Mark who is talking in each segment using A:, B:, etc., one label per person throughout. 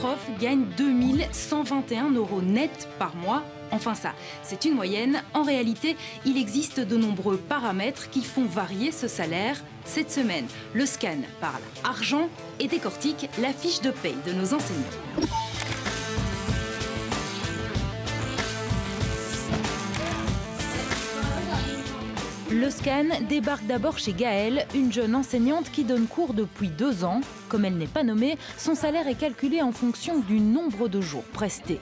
A: Prof gagne 2121 € net par mois. Enfin ça, c'est une moyenne. En réalité, il existe de nombreux paramètres qui font varier ce salaire. Cette semaine, le scan parle argent et décortique la fiche de paye de nos enseignants. Le scan débarque d'abord chez Gaëlle, une jeune enseignante qui donne cours depuis 2 ans. Comme elle n'est pas nommée, son salaire est calculé en fonction du nombre de jours prestés.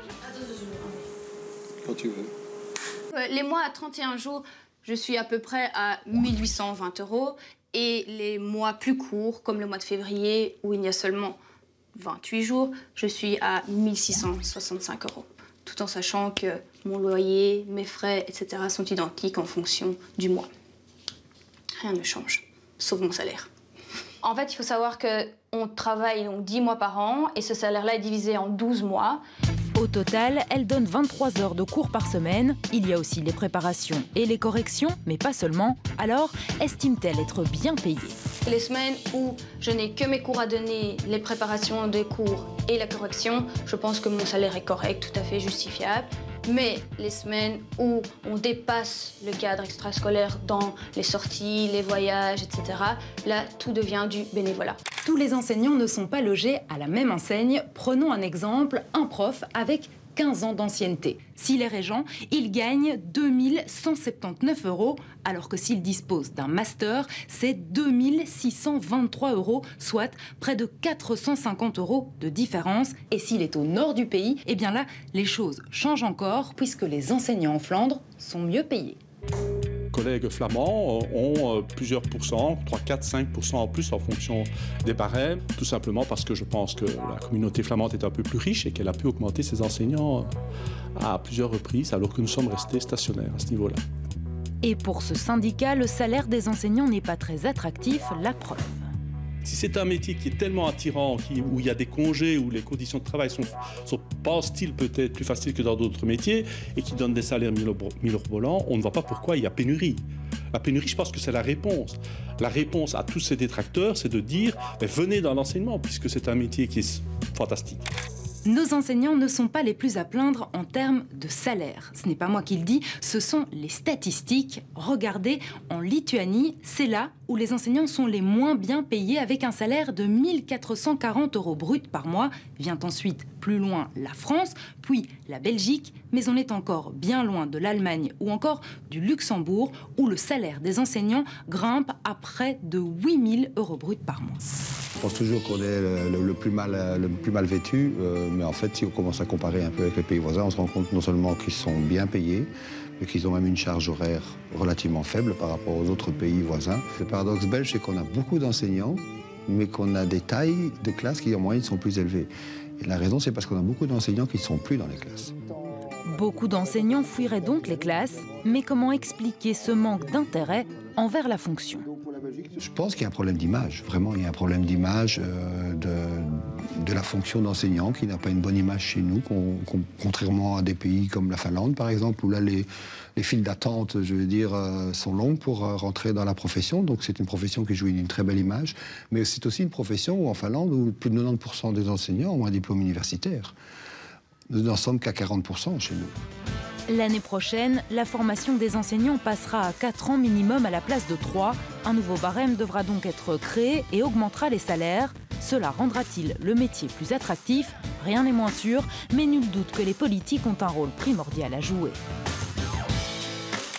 B: Quand tu veux.
C: Les mois à 31 jours, je suis à peu près à 1820 €. Et les mois plus courts, comme le mois de février, où il y a seulement 28 jours, je suis à 1665 €. Tout en sachant que mon loyer, mes frais, etc. sont identiques en fonction du mois. Rien ne change, sauf mon salaire. En fait, il faut savoir qu'on travaille donc 10 mois par an et ce salaire-là est divisé en 12 mois.
A: Au total, elle donne 23 heures de cours par semaine. Il y a aussi les préparations et les corrections, mais pas seulement. Alors, estime-t-elle être bien payée?
C: Les semaines où je n'ai que mes cours à donner, les préparations des cours et la correction, je pense que mon salaire est correct, tout à fait justifiable. Mais les semaines où on dépasse le cadre extrascolaire dans les sorties, les voyages, etc., là, tout devient du bénévolat.
A: Tous les enseignants ne sont pas logés à la même enseigne. Prenons un exemple, un prof avec 15 ans d'ancienneté. S'il est régent, il gagne 2179 €, alors que s'il dispose d'un master, c'est 2623 €, soit près de 450 € de différence. Et s'il est au nord du pays, eh bien là, les choses changent encore, puisque les enseignants en Flandre sont mieux payés.
B: Collègues flamands ont plusieurs pourcents, 3, 4, 5% en plus en fonction des barèmes, tout simplement parce que je pense que la communauté flamande est un peu plus riche et qu'elle a pu augmenter ses enseignants à plusieurs reprises, alors que nous sommes restés stationnaires à ce niveau-là.
A: Et pour ce syndicat, le salaire des enseignants n'est pas très attractif, la preuve.
B: Si c'est un métier qui est tellement attirant, où il y a des congés, où les conditions de travail sont pense-t-il peut-être plus faciles que dans d'autres métiers et qui donnent des salaires mirobolants, on ne voit pas pourquoi il y a pénurie. La pénurie, je pense que c'est la réponse. La réponse à tous ces détracteurs, c'est de dire venez dans l'enseignement, puisque c'est un métier qui est fantastique.
A: Nos enseignants ne sont pas les plus à plaindre en termes de salaire. Ce n'est pas moi qui le dis, ce sont les statistiques. Regardez, en Lituanie, c'est là où les enseignants sont les moins bien payés avec un salaire de 1440 € brut par mois. Vient ensuite, plus loin, la France, puis la Belgique, mais on est encore bien loin de l'Allemagne ou encore du Luxembourg, où le salaire des enseignants grimpe à près de 8000 € brut par mois.
D: Je pense toujours qu'on est le plus mal vêtu, mais en fait, si on commence à comparer un peu avec les pays voisins, on se rend compte non seulement qu'ils sont bien payés, mais qu'ils ont même une charge horaire relativement faible par rapport aux autres pays voisins. Le paradoxe belge, c'est qu'on a beaucoup d'enseignants, mais qu'on a des tailles de classes qui en moyenne sont plus élevées. Et la raison, c'est parce qu'on a beaucoup d'enseignants qui ne sont plus dans les classes.
A: Beaucoup d'enseignants fuiraient donc les classes, mais comment expliquer ce manque d'intérêt envers la fonction?
D: Je pense qu'il y a un problème d'image, vraiment, il y a un problème d'image de la fonction d'enseignant qui n'a pas une bonne image chez nous, contrairement à des pays comme la Finlande, par exemple, où là, les files d'attente, je veux dire, sont longues pour rentrer dans la profession. Donc c'est une profession qui joue une très belle image, mais c'est aussi une profession où, en Finlande, où plus de 90% des enseignants ont un diplôme universitaire. Nous n'en sommes qu'à 40% chez nous.
A: L'année prochaine, la formation des enseignants passera à 4 ans minimum à la place de 3. Un nouveau barème devra donc être créé et augmentera les salaires. Cela rendra-t-il le métier plus attractif? Rien n'est moins sûr, mais nul doute que les politiques ont un rôle primordial à jouer.